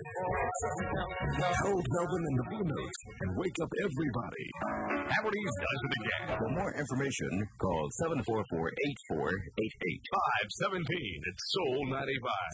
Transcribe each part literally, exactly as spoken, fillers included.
Harold Melvin and the Blue Notes, and wake up everybody. Haverty's does it again. For more information, call seven four four, eight four eight eight. five seventeen at Soul ninety-five.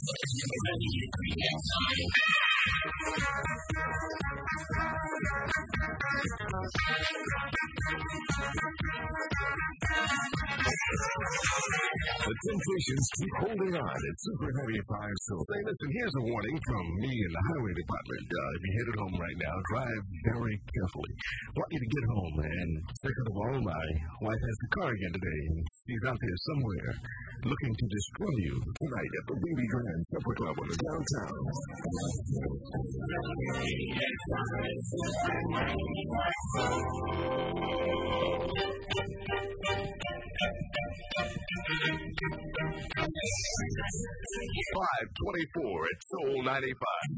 The Temptations keep holding on at Super ninety-five Soul. Hey, listen, here's a warning from me and the Highway Department. Uh, if you're headed home right now, drive very carefully. I want you to get home, and second of all, my wife has the car again today, and she's out there somewhere looking to destroy you tonight at the Baby Grand Supper Club in the downtown. five twenty-four at Soul ninety-five.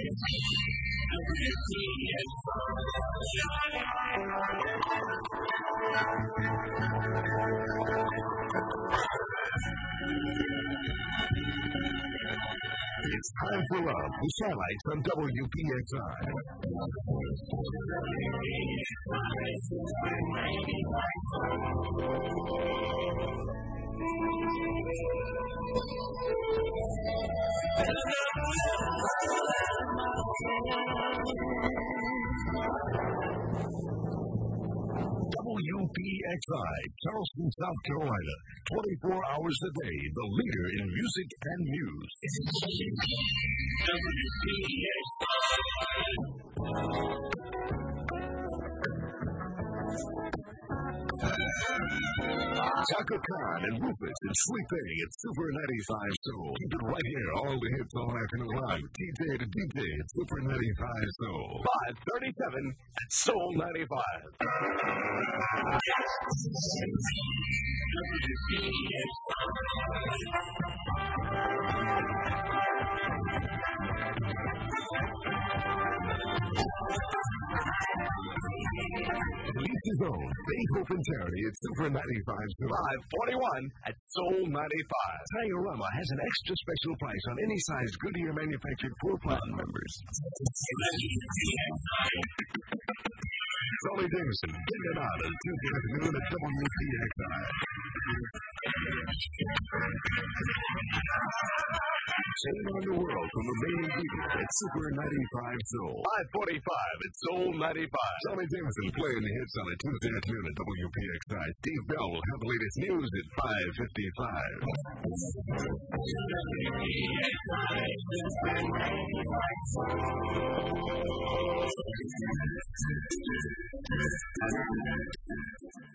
It's time for Love, the Satellites on W P X I. W P X I, Charleston, South Carolina. twenty-four hours a day, the leader in music and news. W P X I. Chaka Khan and Rufus and Sleeping at Super ninety-five Soul. Keep it right here, all the hits all afternoon long. T J to D J at Super ninety-five Soul. five thirty-seven at Soul ninety-five. Lisa's own Faith Hope and Terry at Super ninety-five five forty-one at Soul ninety-five. Diorama has an extra special price on any size Goodyear manufactured for Platinum members. Sully Davidson, getting it out on Tuesday afternoon at W P X I. Sailing on the world from the main beat at Super ninety-five Soul. five forty-five at Soul ninety-five. Sully Davidson playing the hits on a Tuesday afternoon at W P X I. Steve Bell will have the latest news at five fifty-five. W P X I.